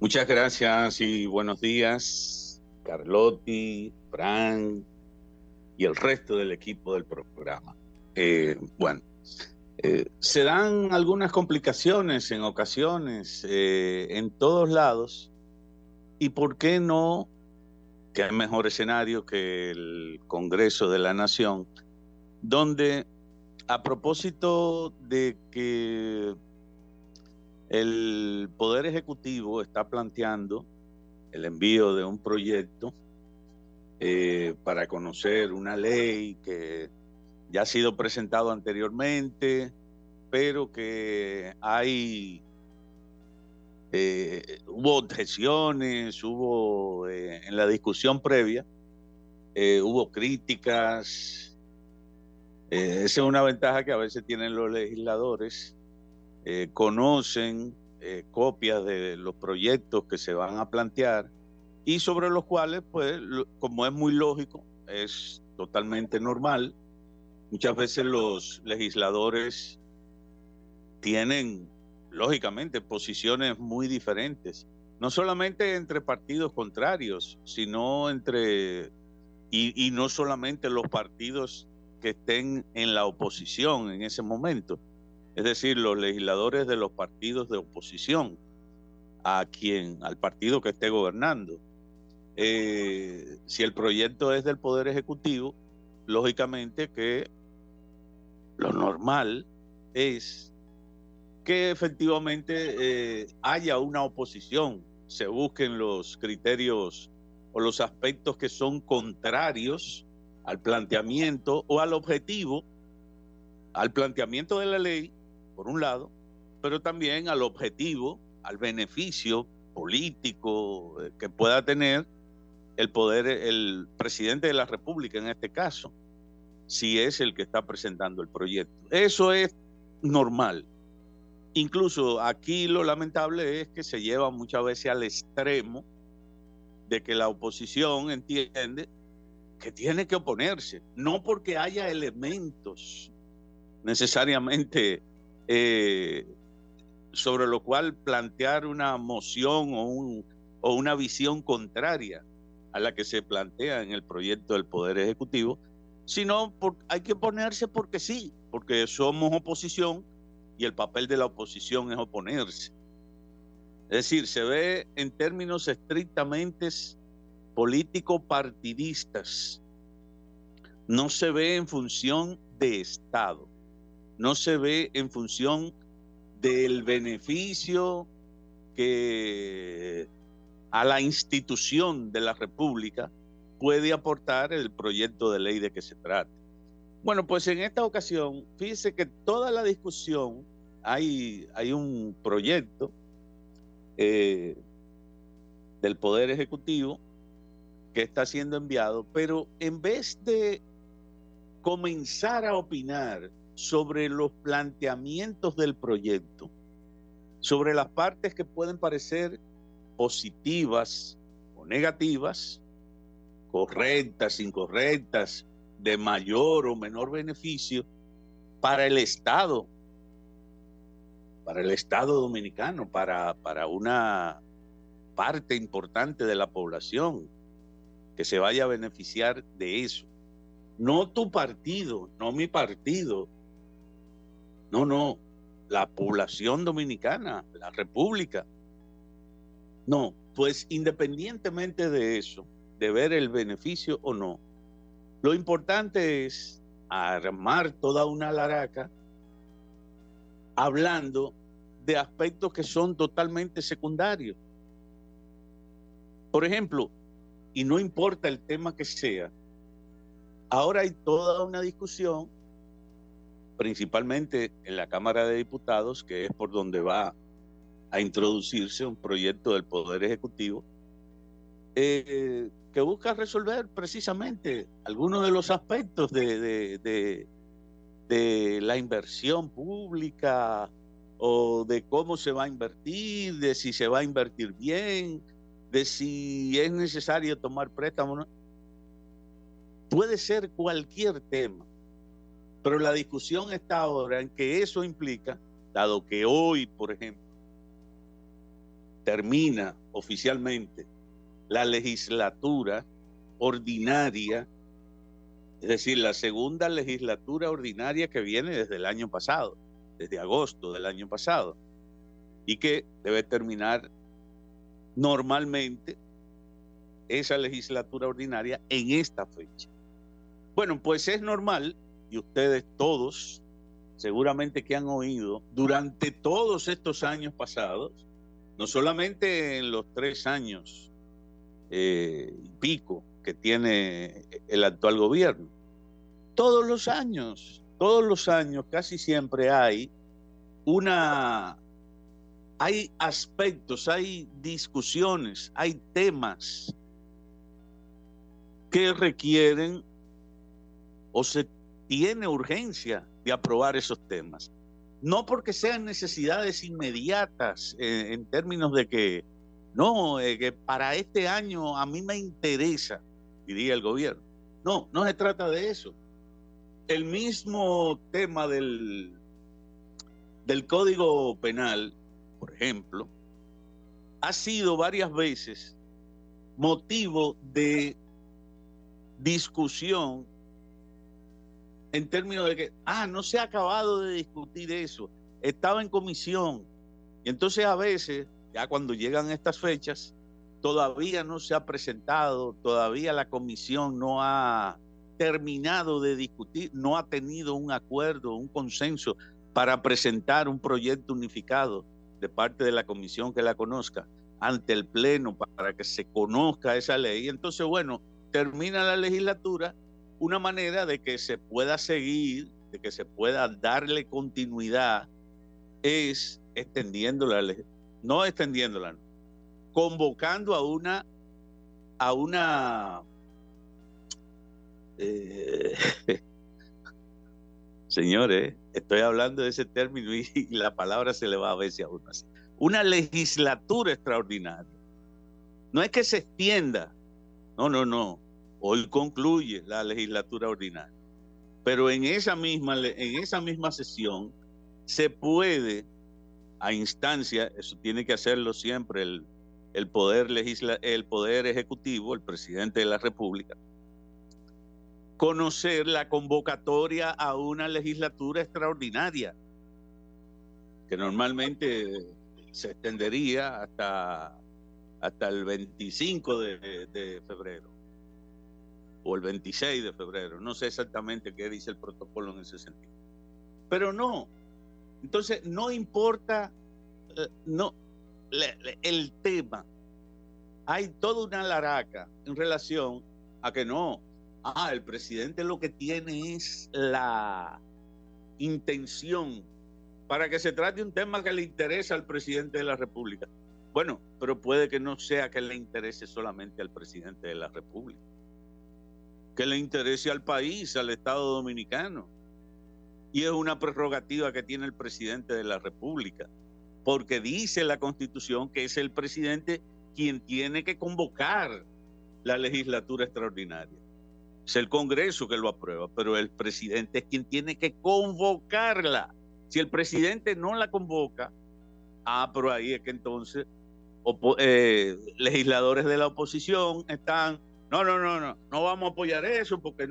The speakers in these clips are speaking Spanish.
Muchas gracias y buenos días, Carlotti, Frank y el resto del equipo del programa. Se dan algunas complicaciones en ocasiones en todos lados, y por qué no, que hay mejor escenario que el Congreso de la Nación, donde a propósito de que el Poder Ejecutivo está planteando el envío de un proyecto para conocer una ley que ya ha sido presentado anteriormente, pero que hubo objeciones, hubo en la discusión previa, hubo críticas. Esa es una ventaja que a veces tienen los legisladores. Conocen copias de los proyectos que se van a plantear y sobre los cuales, pues, como es muy lógico, es totalmente normal. Muchas veces los legisladores tienen, lógicamente, posiciones muy diferentes, no solamente entre partidos contrarios, sino y no solamente los partidos que estén en la oposición en ese momento. Es decir, los legisladores de los partidos de oposición al partido que esté gobernando. Si el proyecto es del Poder Ejecutivo, lógicamente que lo normal es que efectivamente haya una oposición, se busquen los criterios o los aspectos que son contrarios al planteamiento o al objetivo, al planteamiento de la ley, por un lado, pero también al objetivo, al beneficio político que pueda tener el presidente de la República en este caso, si es el que está presentando el proyecto. Eso es normal. Incluso aquí lo lamentable es que se lleva muchas veces al extremo de que la oposición entiende que tiene que oponerse, no porque haya elementos necesariamente sobre lo cual plantear una moción o una visión contraria a la que se plantea en el proyecto del Poder Ejecutivo, sino hay que oponerse porque sí, porque somos oposición y el papel de la oposición es oponerse. Es decir, se ve en términos estrictamente político-partidistas, no se ve en función de Estado, no se ve en función del beneficio que a la institución de la República puede aportar el proyecto de ley de que se trate. Bueno, pues en esta ocasión, fíjese que toda la discusión, hay un proyecto del Poder Ejecutivo que está siendo enviado, pero en vez de comenzar a opinar sobre los planteamientos del proyecto, sobre las partes que pueden parecer positivas o negativas, correctas, incorrectas, de mayor o menor beneficio para el Estado dominicano, para una parte importante de la población que se vaya a beneficiar de eso. No tu partido, no mi partido, no, la población dominicana, la República. No, pues independientemente de eso, de ver el beneficio o no, lo importante es armar toda una laraca hablando de aspectos que son totalmente secundarios. Por ejemplo, y no importa el tema que sea, ahora hay toda una discusión, principalmente en la Cámara de Diputados, que es por donde va a introducirse un proyecto del Poder Ejecutivo, que busca resolver precisamente algunos de los aspectos de la inversión pública o de cómo se va a invertir, de si se va a invertir bien, de si es necesario tomar préstamos, ¿no? Puede ser cualquier tema, pero la discusión está ahora en que eso implica, dado que hoy, por ejemplo, termina oficialmente la legislatura ordinaria, es decir, la segunda legislatura ordinaria que viene desde el año pasado, desde agosto del año pasado, y que debe terminar normalmente esa legislatura ordinaria en esta fecha. Bueno, pues es normal, y ustedes todos seguramente que han oído durante todos estos años pasados, no solamente en los 3 años y pico que tiene el actual gobierno, todos los años, casi siempre hay aspectos, hay discusiones, hay temas que requieren o se tiene urgencia de aprobar esos temas. No porque sean necesidades inmediatas en términos de que no, que para este año a mí me interesa, diría el gobierno. No, no se trata de eso. El mismo tema del Código Penal, por ejemplo, ha sido varias veces motivo de discusión en términos de que, no se ha acabado de discutir eso, estaba en comisión. Y entonces a veces, ya cuando llegan estas fechas, todavía no se ha presentado, todavía la comisión no ha terminado de discutir, no ha tenido un acuerdo, un consenso para presentar un proyecto unificado de parte de la comisión que la conozca ante el Pleno para que se conozca esa ley. Entonces, bueno, termina la legislatura. Una manera de que se pueda seguir, de que se pueda darle continuidad, es convocando a una señores, estoy hablando de ese término y la palabra se le va a veces a uno así. Una legislatura extraordinaria. No es que se extienda, no. Hoy concluye la legislatura ordinaria. Pero en esa misma sesión se puede, a instancia, eso tiene que hacerlo siempre el poder ejecutivo, el presidente de la República, conocer la convocatoria a una legislatura extraordinaria, que normalmente se extendería hasta el 25 de febrero. O el 26 de febrero, no sé exactamente qué dice el protocolo en ese sentido. Pero no, entonces no importa el tema, hay toda una laraca en relación a que no, el presidente lo que tiene es la intención para que se trate un tema que le interesa al presidente de la República. Bueno, pero puede que no sea que le interese solamente al presidente de la República, que le interese al país, al Estado Dominicano. Y es una prerrogativa que tiene el presidente de la República, porque dice la Constitución que es el presidente quien tiene que convocar la legislatura extraordinaria. Es el Congreso que lo aprueba, pero el presidente es quien tiene que convocarla. Si el presidente no la convoca, pero ahí es que entonces legisladores de la oposición están... No vamos a apoyar eso porque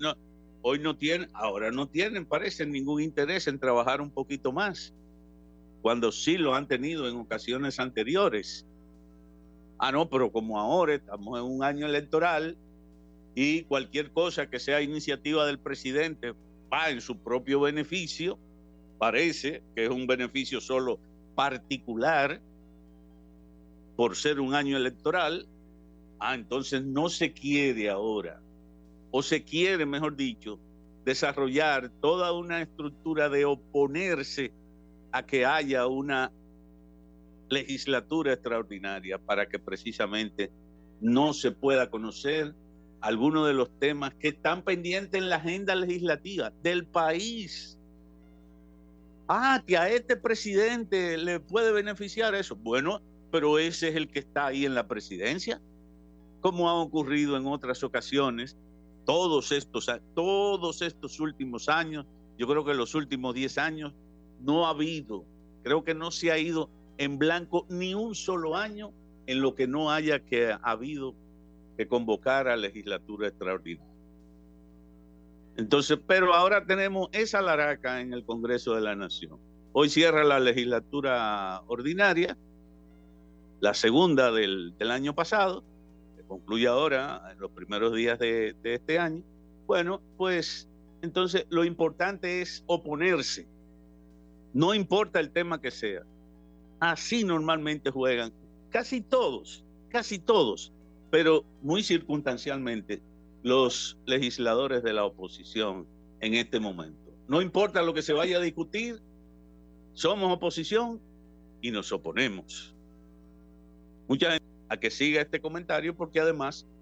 ahora no tienen, parece, ningún interés en trabajar un poquito más, cuando sí lo han tenido en ocasiones anteriores. Pero como ahora estamos en un año electoral y cualquier cosa que sea iniciativa del presidente va en su propio beneficio, parece que es un beneficio solo particular por ser un año electoral. Entonces no se quiere ahora, o se quiere, mejor dicho, desarrollar toda una estructura de oponerse a que haya una legislatura extraordinaria para que precisamente no se pueda conocer algunos de los temas que están pendientes en la agenda legislativa del país. Que a este presidente le puede beneficiar eso. Bueno, pero ese es el que está ahí en la presidencia. Como ha ocurrido en otras ocasiones, todos estos últimos años, yo creo que los últimos 10 años, creo que no se ha ido en blanco ni un solo año en lo que no haya que habido que convocar a legislatura extraordinaria. Entonces, pero ahora tenemos esa laraca en el Congreso de la Nación. Hoy cierra la legislatura ordinaria, la segunda del año pasado, que concluye ahora en los primeros días de este año. Bueno, pues entonces lo importante es oponerse. No importa el tema que sea. Así normalmente juegan casi todos, pero muy circunstancialmente los legisladores de la oposición en este momento. No importa lo que se vaya a discutir, somos oposición y nos oponemos. Mucha gente a que siga este comentario porque además